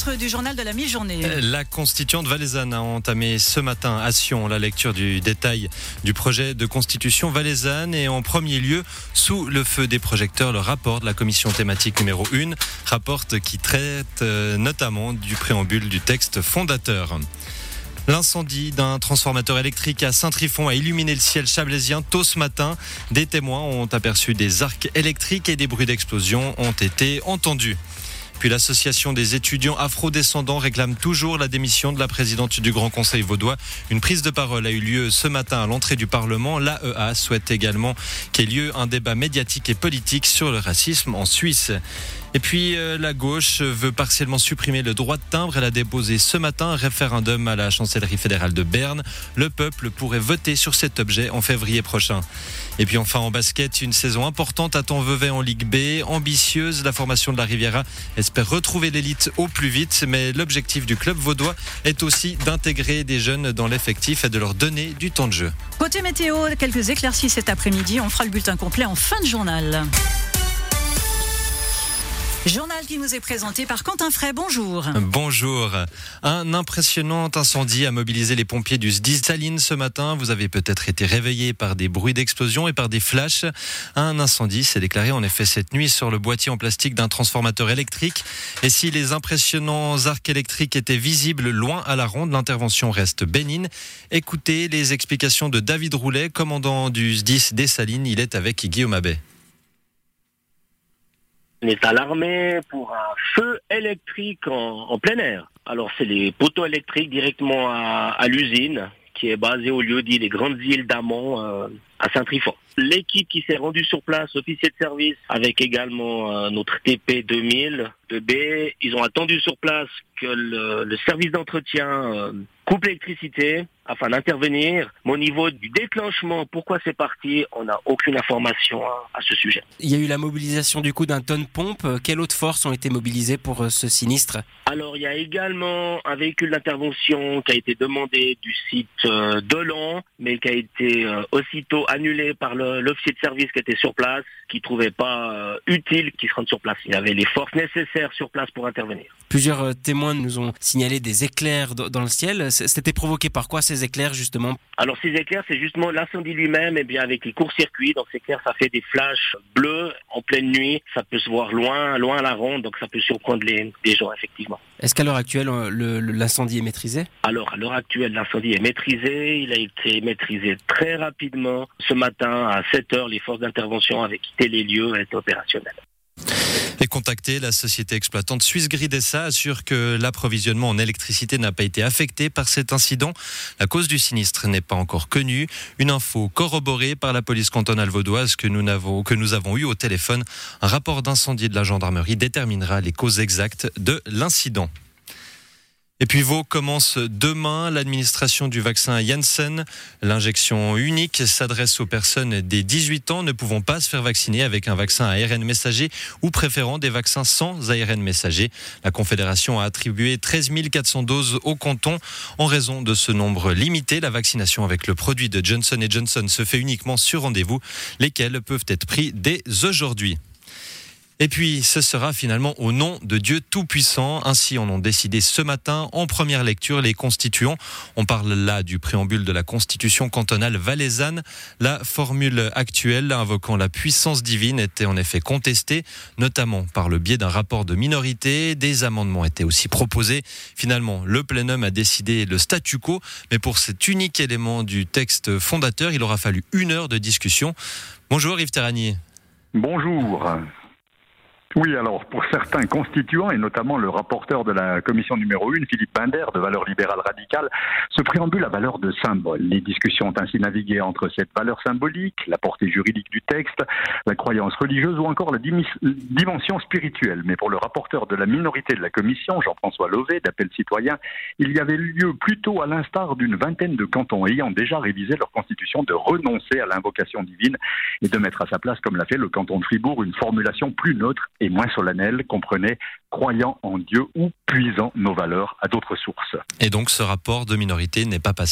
titres du journal de la mi-journée. La constituante valaisanne a entamé ce matin à Sion la lecture du détail du projet de constitution valaisanne et en premier lieu, sous le feu des projecteurs, le rapport de la commission thématique numéro 1, rapport qui traite notamment du préambule du texte fondateur. L'incendie d'un transformateur électrique à Saint-Trifon a illuminé le ciel chablaisien tôt ce matin. Des témoins ont aperçu des arcs électriques et des bruits d'explosion ont été entendus. Puis l'association des étudiants afro-descendants réclame toujours la démission de la présidente du Grand Conseil vaudois. Une prise de parole a eu lieu ce matin à l'entrée du Parlement. L'AEA souhaite également qu'il y ait lieu un débat médiatique et politique sur le racisme en Suisse. Et puis la gauche veut partiellement supprimer le droit de timbre. Elle a déposé ce matin un référendum à la chancellerie fédérale de Berne. Le peuple pourrait voter sur cet objet en février prochain. Et puis enfin en basket, une saison importante attend Vevey en Ligue B. Ambitieuse, la formation de la Riviera espère retrouver l'élite au plus vite. Mais l'objectif du club vaudois est aussi d'intégrer des jeunes dans l'effectif et de leur donner du temps de jeu. Côté météo, quelques éclaircies cet après-midi. On fera le bulletin complet en fin de journal. Journal qui nous est présenté par Quentin Fray. Bonjour. Bonjour. Un impressionnant incendie a mobilisé les pompiers du SDIS Saline ce matin. Vous avez peut-être été réveillés par des bruits d'explosion et par des flashs. Un incendie s'est déclaré en effet cette nuit sur le boîtier en plastique d'un transformateur électrique. Et si les impressionnants arcs électriques étaient visibles loin à la ronde, l'intervention reste bénigne. Écoutez les explications de David Roulet, commandant du SDIS des Salines. Il est avec Guillaume Abbé. On est alarmé pour un feu électrique en plein air. Alors c'est les poteaux électriques directement à l'usine qui est basée au lieu-dit des Grandes Îles d'Amont à Saint-Trifon. L'équipe qui s'est rendue sur place, officier de service, avec également notre TP 2000 de B, ils ont attendu sur place que le service d'entretien coupe l'électricité afin d'intervenir. Mais au niveau du déclenchement, pourquoi c'est parti, on n'a aucune information à ce sujet. Il y a eu la mobilisation du coup d'un tonne-pompe. Quelles autres forces ont été mobilisées pour ce sinistre ? Alors il y a également un véhicule d'intervention qui a été demandé du site d'Hollande, mais qui a été aussitôt annulé par l'officier de service qui était sur place, qui ne trouvait pas utile qu'il se rende sur place. Il y avait les forces nécessaires sur place pour intervenir. Plusieurs témoins nous ont signalé des éclairs dans le ciel. C'était provoqué par quoi ces éclairs justement ? Alors ces éclairs, c'est justement l'incendie lui-même, et bien avec les courts-circuits. Donc ces éclairs, ça fait des flashs bleus en pleine nuit. Ça peut se voir loin à la ronde, donc ça peut surprendre les gens effectivement. Est-ce qu'à l'heure actuelle, l'incendie est maîtrisé ? Alors à l'heure actuelle, l'incendie est maîtrisé. Il a été maîtrisé très rapidement. Ce matin à 7h, les forces d'intervention avaient quitté les lieux et étaient opérationnelles. Et contactée, la société exploitante Suisse Gridessa assure que l'approvisionnement en électricité n'a pas été affecté par cet incident. La cause du sinistre n'est pas encore connue. Une info corroborée par la police cantonale vaudoise que nous avons eu au téléphone. Un rapport d'incendie de la gendarmerie déterminera les causes exactes de l'incident. Et puis Vaud commence demain l'administration du vaccin Janssen. L'injection unique s'adresse aux personnes des 18 ans ne pouvant pas se faire vacciner avec un vaccin à ARN messager ou préférant des vaccins sans ARN messager. La Confédération a attribué 13 400 doses au canton. En raison de ce nombre limité, la vaccination avec le produit de Johnson & Johnson se fait uniquement sur rendez-vous, lesquels peuvent être pris dès aujourd'hui. Et puis, ce sera finalement au nom de Dieu Tout-Puissant. Ainsi en ont décidé ce matin, en première lecture, les constituants. On parle là du préambule de la Constitution cantonale valaisanne. La formule actuelle, invoquant la puissance divine, était en effet contestée, notamment par le biais d'un rapport de minorité. Des amendements étaient aussi proposés. Finalement, le plénum a décidé le statu quo. Mais pour cet unique élément du texte fondateur, il aura fallu 1 heure de discussion. Bonjour Yves Terragnier. Bonjour. Oui, alors pour certains constituants, et notamment le rapporteur de la commission numéro 1, Philippe Binder, de Valeurs libérales radicales, ce préambule a valeur de symbole. Les discussions ont ainsi navigué entre cette valeur symbolique, la portée juridique du texte, la croyance religieuse ou encore la dimension spirituelle. Mais pour le rapporteur de la minorité de la commission, Jean-François Lové, d'Appel Citoyen, il y avait lieu plutôt, à l'instar d'une vingtaine de cantons ayant déjà révisé leur constitution, de renoncer à l'invocation divine et de mettre à sa place, comme l'a fait le canton de Fribourg, une formulation plus neutre et moins solennel, comprenait croyant en Dieu ou puisant nos valeurs à d'autres sources. Et donc ce rapport de minorité n'est pas passé ?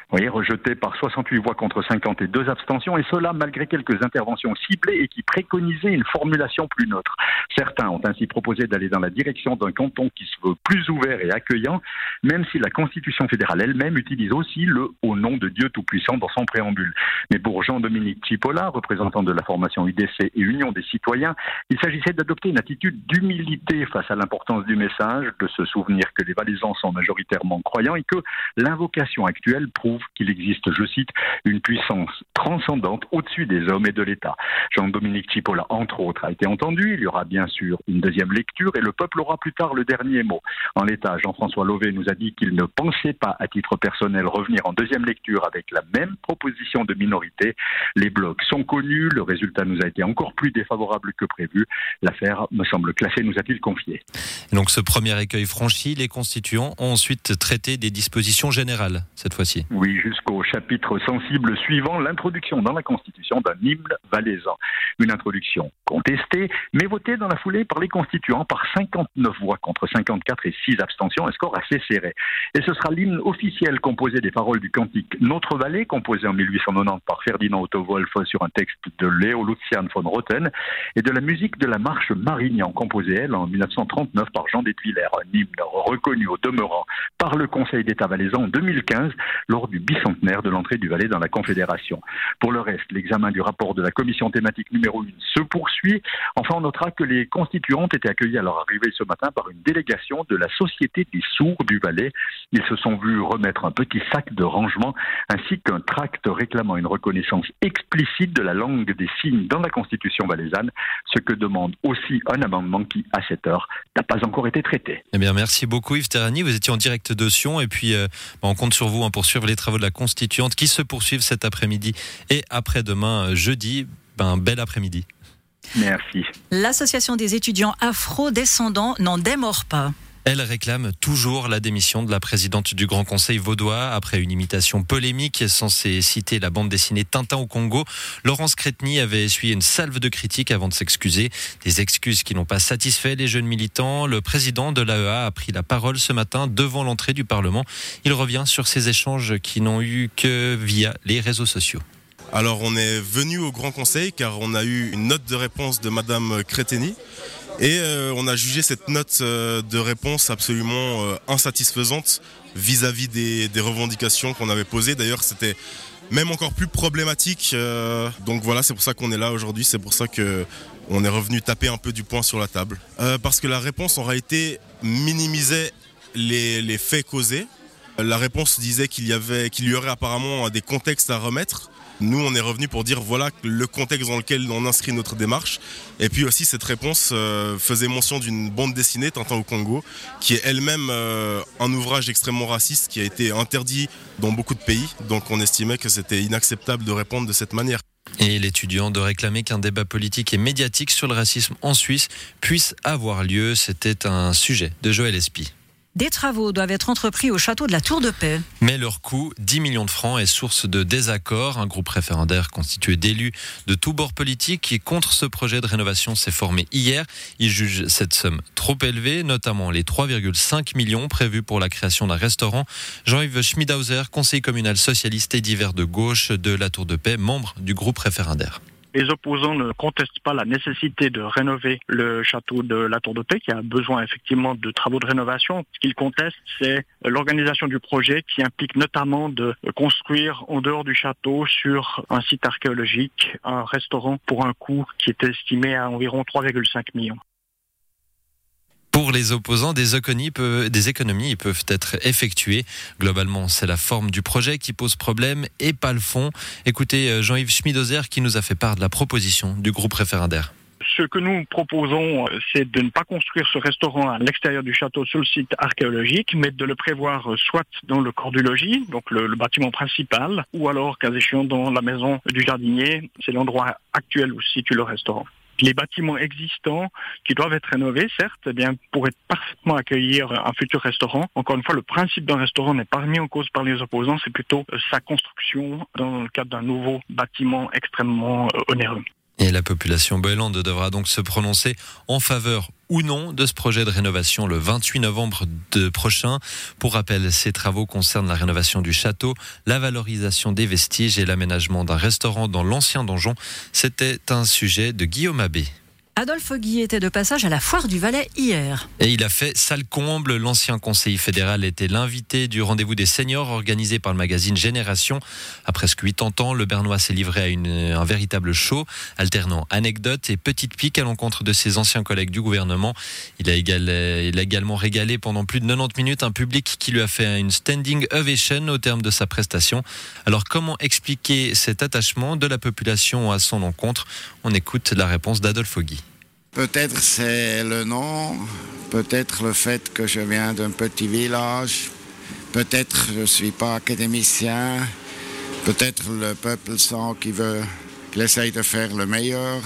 Oui, rejeté par 68 voix contre 50 et 2 abstentions, et cela malgré quelques interventions ciblées et qui préconisaient une formulation plus neutre. Certains ont ainsi proposé d'aller dans la direction d'un canton qui se veut plus ouvert et accueillant, même si la Constitution fédérale elle-même utilise aussi le « au nom de Dieu Tout-Puissant » dans son préambule. Mais pour Jean-Dominique Chipola, représentant de la formation UDC et Union des citoyens, il s'agissait d'adopter une attitude d'humilité face à l'importance du message, de se souvenir que les Valaisans sont majoritairement croyants et que l'invocation actuelle prouve qu'il existe, je cite, une puissance transcendante au-dessus des hommes et de l'État. Jean-Dominique Chipola, entre autres, a été entendu. Il y aura bien sûr une deuxième lecture et le peuple aura plus tard le dernier mot. En l'état, Jean-François Lové nous a dit qu'il ne pensait pas, à titre personnel, revenir en deuxième lecture avec la même proposition de minorité. Les blocs sont connus, le résultat nous a été encore plus défavorable que prévu. L'affaire me semble classée, nous a-t-il confié. Et donc ce premier écueil franchi, les constituants ont ensuite traité des dispositions générales, cette fois-ci. Oui, jusqu'au chapitre sensible suivant, l'introduction dans la Constitution d'un hymne valaisan. Une introduction contestée, mais votée dans la foulée par les constituants par 59 voix contre 54 et 6 abstentions, un score assez serré. Et ce sera l'hymne officiel composé des paroles du cantique Notre Vallée, composé en 1890 par Ferdinand Otto Wolff sur un texte de Léo Lucian von Roten, et de la musique de la marche Marignan, composée, elle, en 1939 par Jean d'Etwiller, un hymne reconnu au demeurant par le Conseil d'État valaisan en 2015, lors du bicentenaire de l'entrée du Valais dans la Confédération. Pour le reste, l'examen du rapport de la commission thématique numéro 1 se poursuit. Enfin, on notera que les constituants ont été accueillis à leur arrivée ce matin par une délégation de la Société des sourds du Valais. Ils se sont vus remettre un petit sac de rangement ainsi qu'un tract réclamant une reconnaissance explicite de la langue des signes dans la Constitution valaisanne, ce que demande aussi un amendement qui, à cette heure, n'a pas encore été traité. Eh bien, merci beaucoup Yves Terrani. Vous étiez en direct de Sion et puis on compte sur vous pour suivre les travaux de la Constituante qui se poursuivent cet après-midi et après-demain jeudi. Bel après-midi. Merci. L'association des étudiants afro-descendants n'en démord pas. Elle réclame toujours la démission de la présidente du Grand Conseil vaudois après une imitation polémique censée citer la bande dessinée Tintin au Congo. Laurence Cretny avait essuyé une salve de critiques avant de s'excuser. Des excuses qui n'ont pas satisfait les jeunes militants. Le président de l'AEA a pris la parole ce matin devant l'entrée du Parlement. Il revient sur ces échanges qui n'ont eu que via les réseaux sociaux. Alors on est venu au Grand Conseil car on a eu une note de réponse de Madame Cretny. Et on a jugé cette note de réponse absolument insatisfaisante vis-à-vis des revendications qu'on avait posées. D'ailleurs, c'était même encore plus problématique. Donc voilà, c'est pour ça qu'on est là aujourd'hui. C'est pour ça qu'on est revenu taper un peu du poing sur la table. Parce que la réponse, en réalité, minimisait les faits causés. La réponse disait qu'il y aurait apparemment des contextes à remettre. Nous, on est revenu pour dire voilà le contexte dans lequel on inscrit notre démarche. Et puis aussi, cette réponse faisait mention d'une bande dessinée, Tintin au Congo, qui est elle-même un ouvrage extrêmement raciste qui a été interdit dans beaucoup de pays. Donc on estimait que c'était inacceptable de répondre de cette manière. Et l'étudiant de réclamer qu'un débat politique et médiatique sur le racisme en Suisse puisse avoir lieu. C'était un sujet de Joël Espy. Des travaux doivent être entrepris au château de la Tour de Paix. Mais leur coût, 10 millions de francs, est source de désaccords. Un groupe référendaire constitué d'élus de tous bords politiques qui, contre ce projet de rénovation, s'est formé hier. Il juge cette somme trop élevée, notamment les 3,5 millions prévus pour la création d'un restaurant. Jean-Yves Schmidhauser, conseiller communal socialiste et divers de gauche de la Tour de Paix, membre du groupe référendaire. Les opposants ne contestent pas la nécessité de rénover le château de la Tour de Paix, qui a besoin effectivement de travaux de rénovation. Ce qu'ils contestent, c'est l'organisation du projet qui implique notamment de construire en dehors du château, sur un site archéologique, un restaurant pour un coût qui est estimé à environ 3,5 millions. Pour les opposants, des économies peuvent être effectuées. Globalement, c'est la forme du projet qui pose problème et pas le fond. Écoutez Jean-Yves Schmidhauser qui nous a fait part de la proposition du groupe référendaire. Ce que nous proposons, c'est de ne pas construire ce restaurant à l'extérieur du château sur le site archéologique, mais de le prévoir soit dans le corps du logis, donc le bâtiment principal, ou alors, cas échéant, dans la maison du jardinier. C'est l'endroit actuel où se situe le restaurant. Les bâtiments existants qui doivent être rénovés, certes, pourraient parfaitement accueillir un futur restaurant. Encore une fois, le principe d'un restaurant n'est pas remis en cause par les opposants, c'est plutôt sa construction dans le cadre d'un nouveau bâtiment extrêmement onéreux. Et la population boélande devra donc se prononcer en faveur ou non de ce projet de rénovation le 28 novembre prochain. Pour rappel, ces travaux concernent la rénovation du château, la valorisation des vestiges et l'aménagement d'un restaurant dans l'ancien donjon. C'était un sujet de Guillaume Abbé. Adolphe Guy était de passage à la Foire du Valais hier. Et il a fait salle comble. L'ancien conseiller fédéral était l'invité du rendez-vous des seniors organisé par le magazine Génération. À presque 80 ans, le Bernois s'est livré à un véritable show, alternant anecdotes et petites piques à l'encontre de ses anciens collègues du gouvernement. Il a également régalé pendant plus de 90 minutes un public qui lui a fait une standing ovation au terme de sa prestation. Alors comment expliquer cet attachement de la population à son encontre ? On écoute la réponse d'Adolphe Guy. Peut-être c'est le nom, peut-être le fait que je viens d'un petit village, peut-être je ne suis pas académicien, peut-être le peuple sent qu'il essaye de faire le meilleur,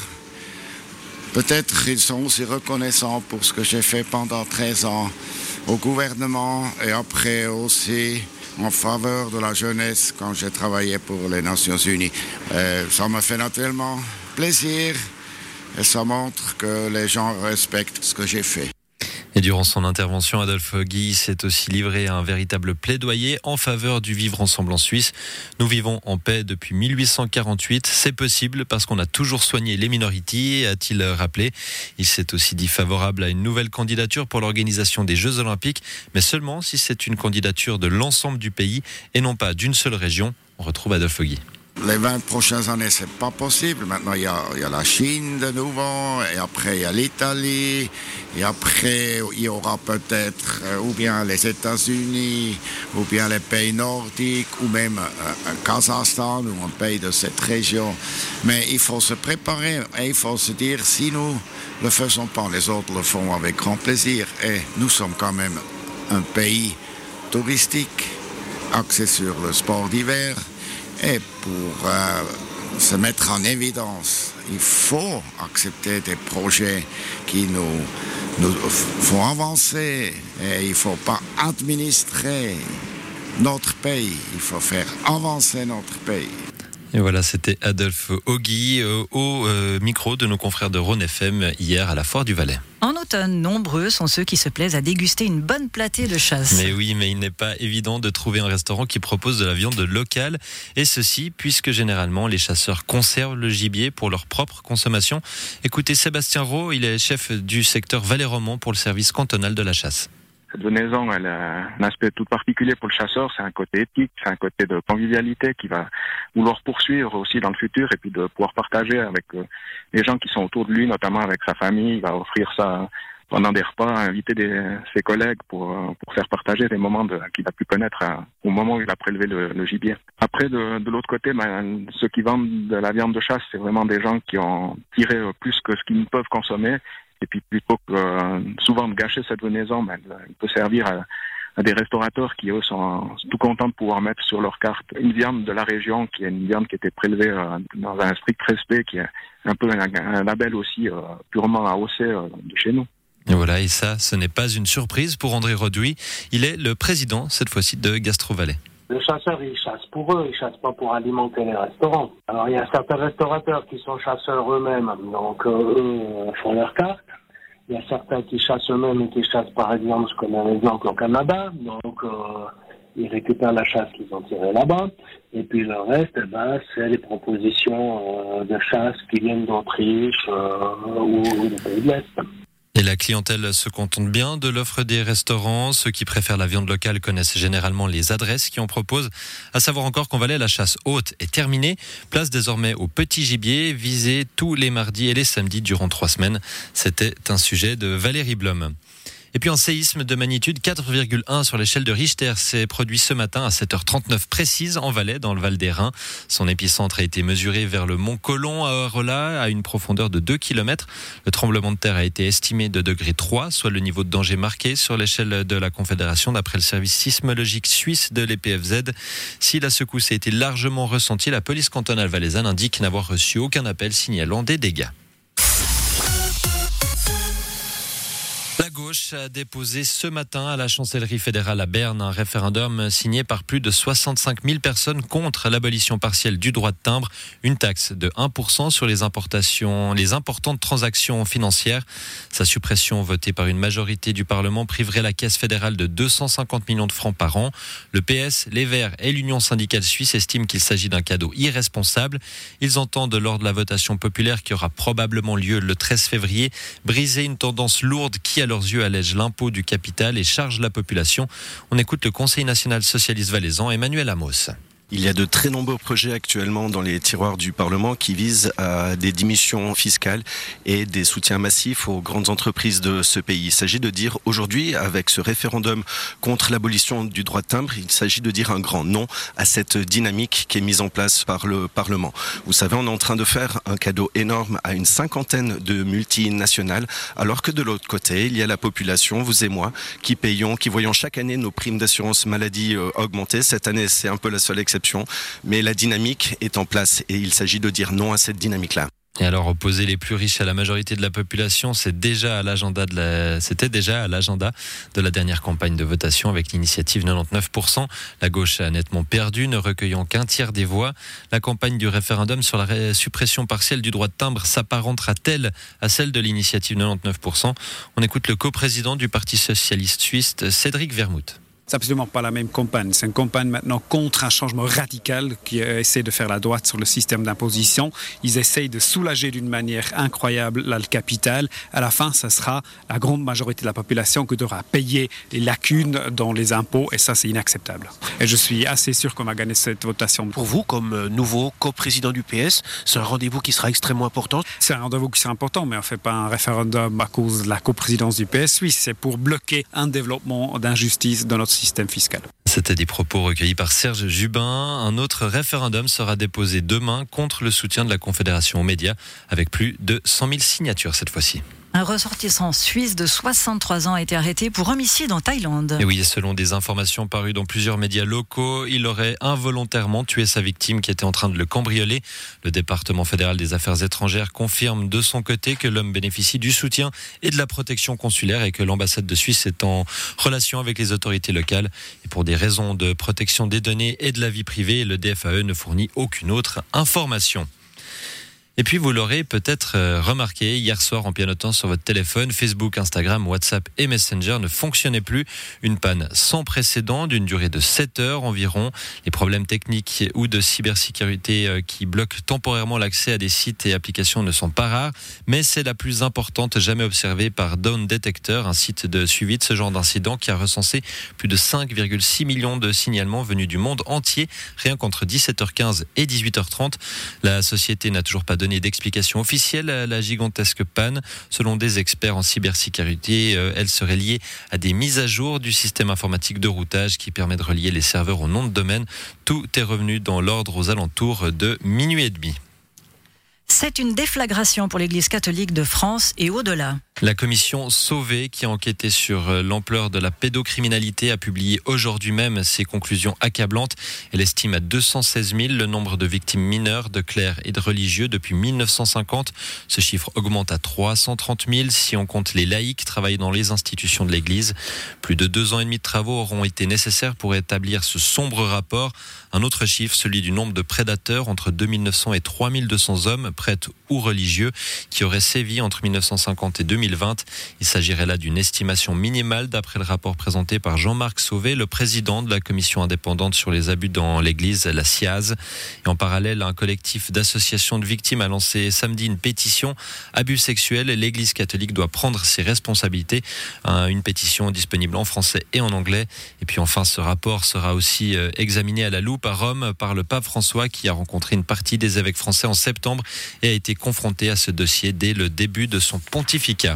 peut-être ils sont aussi reconnaissants pour ce que j'ai fait pendant 13 ans au gouvernement et après aussi en faveur de la jeunesse quand j'ai travaillé pour les Nations Unies. Ça me fait naturellement plaisir. Et ça montre que les gens respectent ce que j'ai fait. Et durant son intervention, Adolphe Guy s'est aussi livré à un véritable plaidoyer en faveur du vivre ensemble en Suisse. Nous vivons en paix depuis 1848. C'est possible parce qu'on a toujours soigné les minorités, a-t-il rappelé. Il s'est aussi dit favorable à une nouvelle candidature pour l'organisation des Jeux Olympiques, mais seulement si c'est une candidature de l'ensemble du pays et non pas d'une seule région. On retrouve Adolphe Guy. Les 20 prochaines années, c'est pas possible. Maintenant, il y a la Chine de nouveau, et après, il y a l'Italie, et après, il y aura peut-être ou bien les États-Unis, ou bien les pays nordiques, ou même un Kazakhstan, ou un pays de cette région. Mais il faut se préparer, et il faut se dire, si nous le faisons pas, les autres le font avec grand plaisir. Et nous sommes quand même un pays touristique, axé sur le sport d'hiver. Et pour se mettre en évidence, il faut accepter des projets qui nous font avancer. Et il ne faut pas administrer notre pays, il faut faire avancer notre pays. Et voilà, c'était Adolphe Guy au micro de nos confrères de Rhône FM hier à la Foire du Valais. En automne, nombreux sont ceux qui se plaisent à déguster une bonne platée de chasse. Mais oui, mais il n'est pas évident de trouver un restaurant qui propose de la viande locale. Et ceci, puisque généralement, les chasseurs conservent le gibier pour leur propre consommation. Écoutez Sébastien Rowe, il est chef du secteur Valais-Romand pour le service cantonal de la chasse. Cette venaison, elle a un aspect tout particulier pour le chasseur, c'est un côté éthique, c'est un côté de convivialité qui va vouloir poursuivre aussi dans le futur et puis de pouvoir partager avec les gens qui sont autour de lui, notamment avec sa famille. Il va offrir ça pendant des repas, inviter ses collègues pour faire partager des moments qu'il a pu connaître au moment où il a prélevé le gibier. Après, de l'autre côté, ceux qui vendent de la viande de chasse, c'est vraiment des gens qui ont tiré plus que ce qu'ils ne peuvent consommer. Et puis plutôt que souvent de gâcher cette venaison, il peut servir à des restaurateurs qui, eux, sont tout contents de pouvoir mettre sur leur carte une viande de la région, qui est une viande qui a été prélevée dans un strict respect, qui est un peu un label aussi purement AOC de chez nous. Et voilà, et ça, ce n'est pas une surprise pour André Roduy. Il est le président, cette fois-ci, de GastroValais. Les chasseurs, ils chassent pour eux, ils chassent pas pour alimenter les restaurants. Alors, il y a certains restaurateurs qui sont chasseurs eux-mêmes, donc eux font leur carte. Il y a certains qui chassent eux-mêmes et qui chassent, par exemple, je connais un exemple au Canada, donc ils récupèrent la chasse qu'ils ont tirée là-bas. Et puis le reste, c'est les propositions de chasse qui viennent d'Autriche ou des pays de l'Est. Et la clientèle se contente bien de l'offre des restaurants. Ceux qui préfèrent la viande locale connaissent généralement les adresses qui en proposent. À savoir encore qu'en Valais, la chasse haute est terminée. Place désormais au petit gibier, visé tous les mardis et les samedis durant 3 semaines. C'était un sujet de Valérie Blom. Et puis un séisme de magnitude 4,1 sur l'échelle de Richter s'est produit ce matin à 7h39 précise en Valais, dans le Val des Reins. Son épicentre a été mesuré vers le mont Colomb à Arola, à une profondeur de 2 km. Le tremblement de terre a été estimé de degré 3, soit le niveau de danger marqué sur l'échelle de la Confédération, d'après le service sismologique suisse de l'EPFZ. Si la secousse a été largement ressentie, la police cantonale valaisanne indique n'avoir reçu aucun appel signalant des dégâts. La gauche a déposé ce matin à la chancellerie fédérale à Berne un référendum signé par plus de 65 000 personnes contre l'abolition partielle du droit de timbre, une taxe de 1% sur les importantes transactions financières. Sa suppression, votée par une majorité du Parlement, priverait la caisse fédérale de 250 millions de francs par an. Le PS, les Verts et l'Union syndicale suisse estiment qu'il s'agit d'un cadeau irresponsable. Ils entendent, lors de la votation populaire qui aura probablement lieu le 13 février, briser une tendance lourde qui, à leurs yeux, allège l'impôt du capital et charge la population. On écoute le Conseil national socialiste valaisan, Emmanuel Amos. Il y a de très nombreux projets actuellement dans les tiroirs du Parlement qui visent à des diminutions fiscales et des soutiens massifs aux grandes entreprises de ce pays. Il s'agit de dire aujourd'hui, avec ce référendum contre l'abolition du droit de timbre, il s'agit de dire un grand non à cette dynamique qui est mise en place par le Parlement. Vous savez, on est en train de faire un cadeau énorme à une cinquantaine de multinationales, alors que de l'autre côté, il y a la population, vous et moi, qui voyons chaque année nos primes d'assurance maladie augmenter. Cette année, c'est un peu la seule exception. Mais la dynamique est en place et il s'agit de dire non à cette dynamique-là. Et alors, opposer les plus riches à la majorité de la population, c'était déjà à l'agenda de la dernière campagne de votation avec l'initiative 99%. La gauche a nettement perdu, ne recueillant qu'un tiers des voix. La campagne du référendum sur la suppression partielle du droit de timbre s'apparentera-t-elle à celle de l'initiative 99%? On écoute le coprésident du Parti socialiste suisse, Cédric Vermouth. C'est absolument pas la même campagne. C'est une campagne maintenant contre un changement radical qui essaie de faire la droite sur le système d'imposition. Ils essayent de soulager d'une manière incroyable le capital. À la fin, ça sera la grande majorité de la population qui devra payer les lacunes dans les impôts et ça, c'est inacceptable. Et je suis assez sûr qu'on va gagner cette votation. Pour vous, comme nouveau coprésident du PS, c'est un rendez-vous qui sera extrêmement important? C'est un rendez-vous qui sera important, mais on ne fait pas un référendum à cause de la coprésidence du PS suisse. C'est pour bloquer un développement d'injustice dans notre système fiscal. C'était des propos recueillis par Serge Jubin. Un autre référendum sera déposé demain contre le soutien de la Confédération aux médias, avec plus de 100 000 signatures cette fois-ci. Un ressortissant suisse de 63 ans a été arrêté pour homicide en Thaïlande. Et oui, selon des informations parues dans plusieurs médias locaux, il aurait involontairement tué sa victime qui était en train de le cambrioler. Le département fédéral des affaires étrangères confirme de son côté que l'homme bénéficie du soutien et de la protection consulaire et que l'ambassade de Suisse est en relation avec les autorités locales. Et pour des raisons de protection des données et de la vie privée, le DFAE ne fournit aucune autre information. Et puis vous l'aurez peut-être remarqué, hier soir en pianotant sur votre téléphone, Facebook, Instagram, WhatsApp et Messenger ne fonctionnaient plus. Une panne sans précédent d'une durée de 7 heures environ. Les problèmes techniques ou de cybersécurité qui bloquent temporairement l'accès à des sites et applications ne sont pas rares, mais c'est la plus importante jamais observée par Down Detector, un site de suivi de ce genre d'incident qui a recensé plus de 5,6 millions de signalements venus du monde entier, rien qu'entre 17h15 et 18h30. La société n'a toujours pas donné d'explication officielle à la gigantesque panne. Selon des experts en cybersécurité, elle serait liée à des mises à jour du système informatique de routage qui permet de relier les serveurs au nom de domaine. Tout est revenu dans l'ordre aux alentours de minuit et demi. C'est une déflagration pour l'Église catholique de France et au-delà. La commission Sauvé, qui a enquêté sur l'ampleur de la pédocriminalité, a publié aujourd'hui même ses conclusions accablantes. Elle estime à 216 000 le nombre de victimes mineures, de clercs et de religieux depuis 1950. Ce chiffre augmente à 330 000 si on compte les laïcs travaillant dans les institutions de l'Église. Plus de 2 ans et demi de travaux auront été nécessaires pour établir ce sombre rapport. Un autre chiffre, celui du nombre de prédateurs, entre 2900 et 3200 hommes, prêtres ou religieux, qui auraient sévi entre 1950 et 2020. Il s'agirait là d'une estimation minimale d'après le rapport présenté par Jean-Marc Sauvé, le président de la commission indépendante sur les abus dans l'église, la CIAZ. Et en parallèle, un collectif d'associations de victimes a lancé samedi une pétition abus sexuels. L'église catholique doit prendre ses responsabilités. Une pétition disponible en français et en anglais. Et puis enfin, ce rapport sera aussi examiné à la loupe à Rome par le pape François, qui a rencontré une partie des évêques français en septembre et a été confronté à ce dossier dès le début de son pontificat.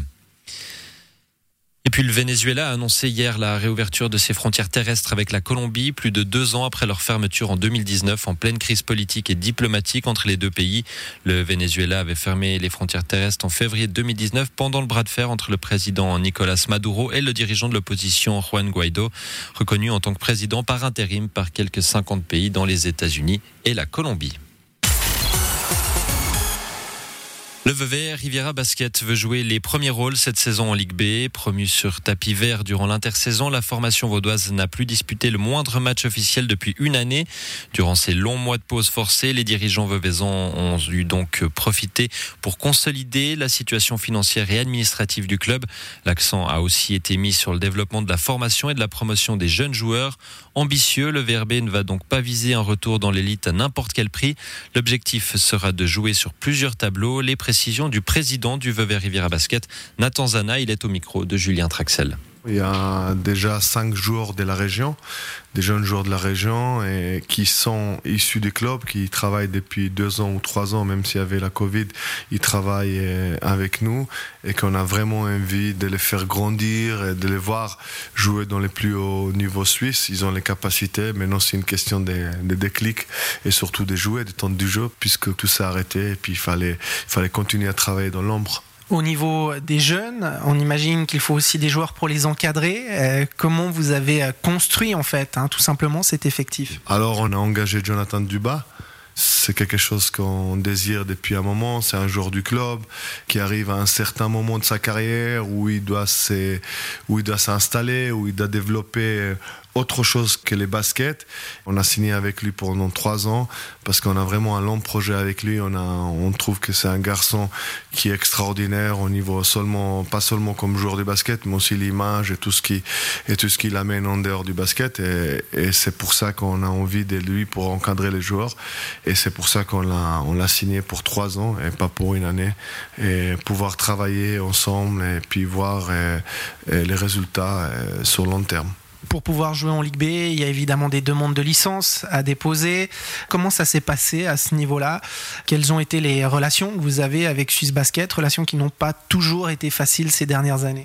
Et puis le Venezuela a annoncé hier la réouverture de ses frontières terrestres avec la Colombie, plus de 2 ans après leur fermeture en 2019, en pleine crise politique et diplomatique entre les deux pays. Le Venezuela avait fermé les frontières terrestres en février 2019 pendant le bras de fer entre le président Nicolás Maduro et le dirigeant de l'opposition Juan Guaidó, reconnu en tant que président par intérim par quelques 50 pays dans les États-Unis et la Colombie. Le Vevey Riviera Basket veut jouer les premiers rôles cette saison en Ligue B. Promu sur tapis vert durant l'intersaison, la formation vaudoise n'a plus disputé le moindre match officiel depuis une année. Durant ces longs mois de pause forcée, les dirigeants veuvaisans ont dû donc profiter pour consolider la situation financière et administrative du club. L'accent a aussi été mis sur le développement de la formation et de la promotion des jeunes joueurs. Ambitieux, le VRB ne va donc pas viser un retour dans l'élite à n'importe quel prix. L'objectif sera de jouer sur plusieurs tableaux. Les précisions du président du Vevey Riviera Basket, Nathan Zana, il est au micro de Julien Traxel. Il y a déjà 5 joueurs de la région, des jeunes joueurs de la région et qui sont issus du club, qui travaillent depuis 2 ans ou 3 ans, même s'il y avait la Covid, ils travaillent avec nous et qu'on a vraiment envie de les faire grandir et de les voir jouer dans les plus hauts niveaux suisses. Ils ont les capacités, maintenant c'est une question de déclic et surtout de jouer, de temps du jeu, puisque tout s'est arrêté et puis il fallait continuer à travailler dans l'ombre. Au niveau des jeunes, on imagine qu'il faut aussi des joueurs pour les encadrer. Comment vous avez construit en fait, tout simplement cet effectif ? Alors on a engagé Jonathan Dubas. C'est quelque chose qu'on désire depuis un moment. C'est un joueur du club qui arrive à un certain moment de sa carrière où il doit s'installer, où il doit développer autre chose que les baskets. On a signé avec lui pendant 3 ans parce qu'on a vraiment un long projet avec lui. On trouve que c'est un garçon qui est extraordinaire au niveau pas seulement comme joueur de basket, mais aussi l'image et tout ce qu'il amène en dehors du basket. Et c'est pour ça qu'on a envie de lui pour encadrer les joueurs. Et c'est pour ça qu'on l'a signé pour 3 ans et pas pour une année. Et pouvoir travailler ensemble et puis voir les résultats sur long terme. Pour pouvoir jouer en Ligue B, il y a évidemment des demandes de licence à déposer. Comment ça s'est passé à ce niveau-là ? Quelles ont été les relations que vous avez avec Swiss Basket, relations qui n'ont pas toujours été faciles ces dernières années ?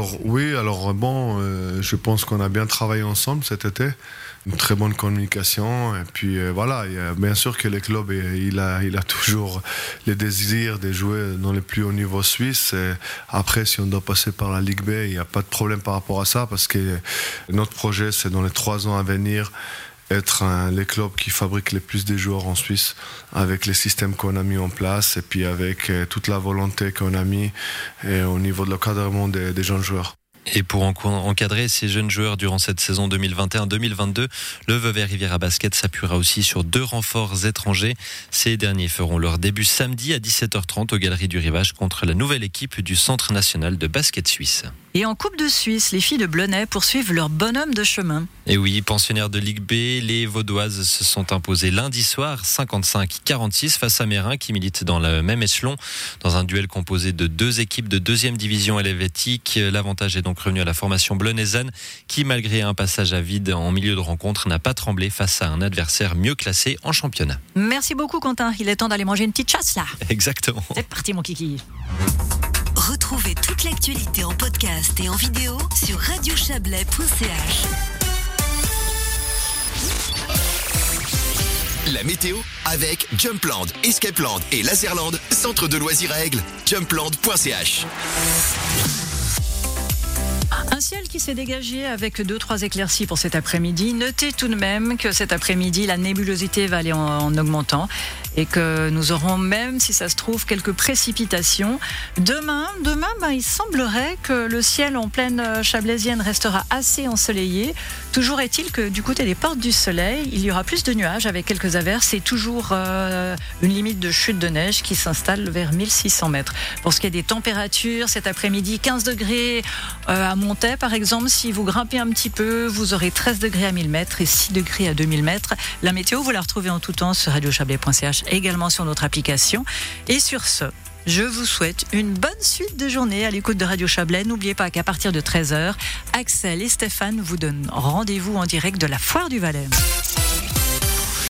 Je pense qu'on a bien travaillé ensemble cet été. Une très bonne communication et puis bien sûr que le club il a toujours le désir de jouer dans les plus hauts niveaux suisses. Et après, si on doit passer par la Ligue B, il n'y a pas de problème par rapport à ça parce que notre projet, c'est dans les 3 ans à venir être les clubs qui fabriquent les plus de joueurs en Suisse avec les systèmes qu'on a mis en place et puis avec toute la volonté qu'on a mis au niveau de l'encadrement des jeunes joueurs. Et pour encadrer ces jeunes joueurs durant cette saison 2021-2022, le Vevey Riviera Basket s'appuiera aussi sur 2 renforts étrangers. Ces derniers feront leur début samedi à 17h30 aux Galeries du Rivage contre la nouvelle équipe du Centre national de basket suisse. Et en Coupe de Suisse, les filles de Blonay poursuivent leur bonhomme de chemin. Et oui, pensionnaires de Ligue B, les Vaudoises se sont imposées lundi soir 55-46 face à Mérin qui milite dans le même échelon. Dans un duel composé de 2 équipes de 2e division helvétique, l'avantage est donc revenu à la formation blonaisanne qui, malgré un passage à vide en milieu de rencontre, n'a pas tremblé face à un adversaire mieux classé en championnat. Merci beaucoup Quentin, il est temps d'aller manger une petite chasse là. Exactement. C'est parti mon kiki. Retrouvez toute l'actualité en podcast et en vidéo sur radiochablais.ch. La météo avec Jumpland, Escapeland et Laserland, centre de loisirs à Aigle. Jumpland.ch. Un ciel qui s'est dégagé avec 2-3 éclaircies pour cet après-midi. Notez tout de même que cet après-midi, la nébulosité va aller en augmentant et que nous aurons même, si ça se trouve, quelques précipitations. Demain, il semblerait que le ciel en plaine chablaisienne restera assez ensoleillé. Toujours est-il que du côté des portes du soleil, il y aura plus de nuages avec quelques averses et toujours une limite de chute de neige qui s'installe vers 1600 mètres. Pour ce qui est des températures, cet après-midi, 15 degrés à Montaix, par exemple. Si vous grimpez un petit peu, vous aurez 13 degrés à 1000 mètres et 6 degrés à 2000 mètres. La météo, vous la retrouvez en tout temps sur radiochablais.ch, également sur notre application. Et sur ce, je vous souhaite une bonne suite de journée à l'écoute de Radio Chablais. N'oubliez pas qu'à partir de 13h, Axel et Stéphane vous donnent rendez-vous en direct de la Foire du Valais.